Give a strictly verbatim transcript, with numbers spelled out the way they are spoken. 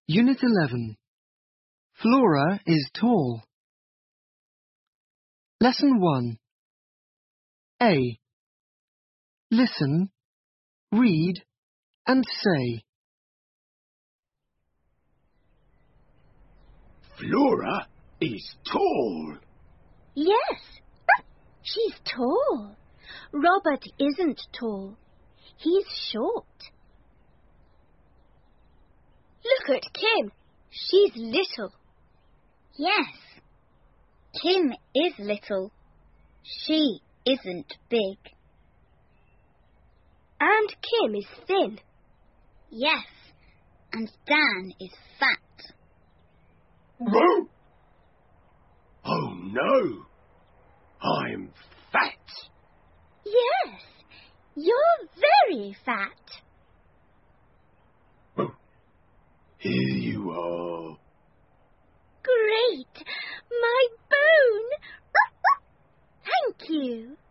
Unit eleven. Flora is tall. Lesson one. A. Listen, read, and say. Flora is tall. Yes, she's tall. Robert isn't tall. He's short. Look at Kim. She's little. Yes, Kim is little. She isn't big. And Kim is thin. Yes, and Dan is fat. No. Oh no, I'm fat. Yes, you're very fat. Oh, here you are. Great, my bone. Thank you.